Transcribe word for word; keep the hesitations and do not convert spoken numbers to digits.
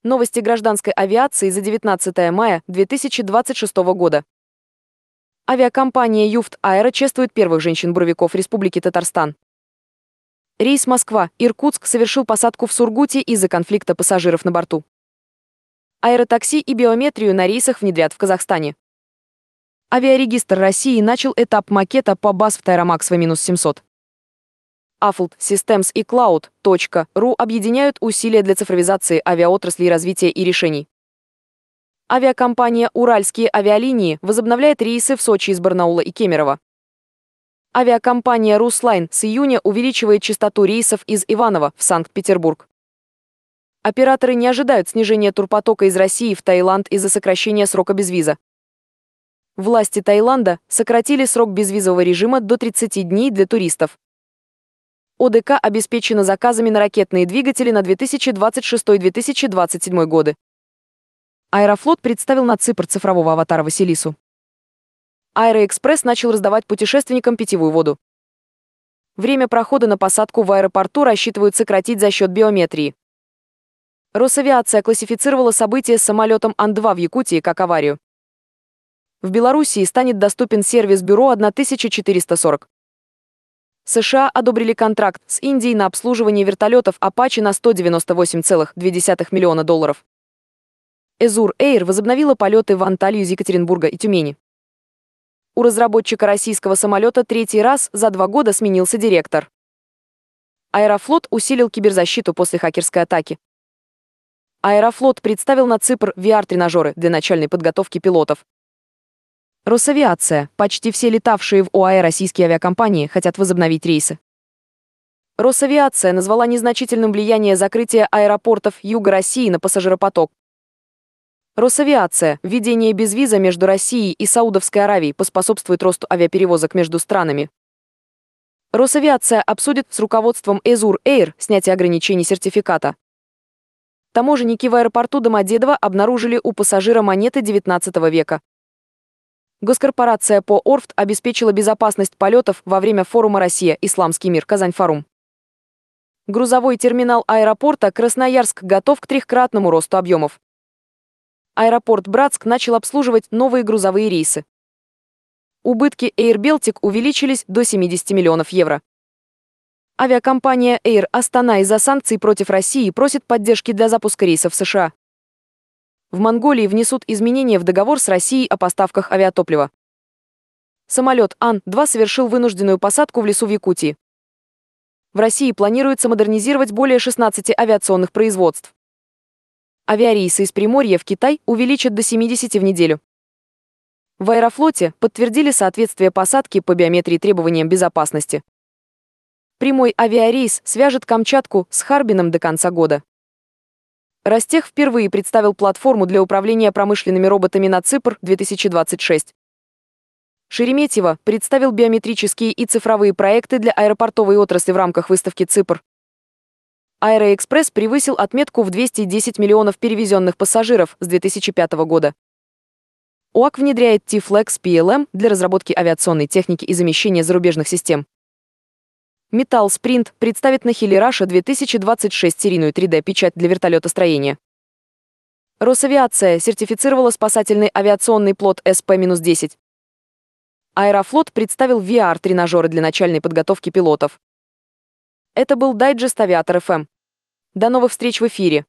Новости гражданской авиации за девятнадцатое мая две тысячи двадцать шестого года. Авиакомпания Юфт Аэро чествует первых женщин-буровиков Республики Татарстан. Рейс Москва-Иркутск совершил посадку в Сургуте из-за конфликта пассажиров на борту. Аэротакси и биометрию на рейсах внедрят в Казахстане. Авиарегистр России начал этап макета по БАС в Аэромакс вэ семьсот. Афлт Systems и Cloud точка ру объединяют усилия для цифровизации авиаотрасли и развития и решений. Авиакомпания «Уральские авиалинии» возобновляет рейсы в Сочи из Барнаула и Кемерово. Авиакомпания «Руслайн» с июня увеличивает частоту рейсов из Иваново в Санкт-Петербург. Операторы не ожидают снижения турпотока из России в Таиланд из-за сокращения срока безвиза. Власти Таиланда сократили срок безвизового режима до тридцати дней для туристов. О Дэ Ка обеспечена заказами на ракетные двигатели на две тысячи двадцать шестой — две тысячи двадцать седьмой годы. Аэрофлот представил на Ципр цифрового аватара Василису. Аэроэкспресс начал раздавать путешественникам питьевую воду. Время прохода на посадку в аэропорту рассчитывают сократить за счет биометрии. Росавиация классифицировала событие с самолетом Ан два в Якутии как аварию. В Белоруссии станет доступен сервис Бюро тысяча четыреста сорок. США одобрили контракт с Индией на обслуживание вертолетов Апачи на сто девяносто восемь целых две десятых миллиона долларов. Эзур Эйр возобновила полеты в Анталию из Екатеринбурга и Тюмени. У разработчика российского самолета третий раз за два года сменился директор. Аэрофлот усилил киберзащиту после хакерской атаки. Аэрофлот представил на Ципр ви ар-тренажеры для начальной подготовки пилотов. Росавиация. Почти все летавшие в ОАЭ российские авиакомпании хотят возобновить рейсы. Росавиация назвала незначительным влияние закрытия аэропортов Юга России на пассажиропоток. Росавиация. Введение безвиза между Россией и Саудовской Аравией поспособствует росту авиаперевозок между странами. Росавиация обсудит с руководством Эзур Эйр снятие ограничений сертификата. Таможенники в аэропорту Домодедово обнаружили у пассажира монеты девятнадцатого века. Госкорпорация по ОРФТ обеспечила безопасность полетов во время форума «Россия. Исламский мир. Казань-Форум». Грузовой терминал аэропорта Красноярск готов к трехкратному росту объемов. Аэропорт Братск начал обслуживать новые грузовые рейсы. Убытки Air Baltic увеличились до семидесяти миллионов евро. Авиакомпания Air Астана из-за санкций против России просит поддержки для запуска рейсов в США. В Монголии внесут изменения в договор с Россией о поставках авиатоплива. Самолет Ан два совершил вынужденную посадку в лесу в Якутии. В России планируется модернизировать более шестнадцати авиационных производств. Авиарейсы из Приморья в Китай увеличат до семидесяти в неделю. В Аэрофлоте подтвердили соответствие посадки по биометрии требованиям безопасности. Прямой авиарейс свяжет Камчатку с Харбином до конца года. Ростех впервые представил платформу для управления промышленными роботами на Ципр две тысячи двадцать шесть. Шереметьево представил биометрические и цифровые проекты для аэропортовой отрасли в рамках выставки Ципр. Аэроэкспресс превысил отметку в двести десять миллионов перевезенных пассажиров с две тысячи пятого года. ОАК внедряет Ти-Флекс пи эл эм для разработки авиационной техники и замещения зарубежных систем. Металл Спринт представит на Хилли Раша две тысячи двадцать шесть серийную три дэ-печать для вертолетостроения. Росавиация сертифицировала спасательный авиационный плот эс пэ десять. Аэрофлот представил ви ар-тренажеры для начальной подготовки пилотов. Это был дайджест Авиатор эф эм. До новых встреч в эфире!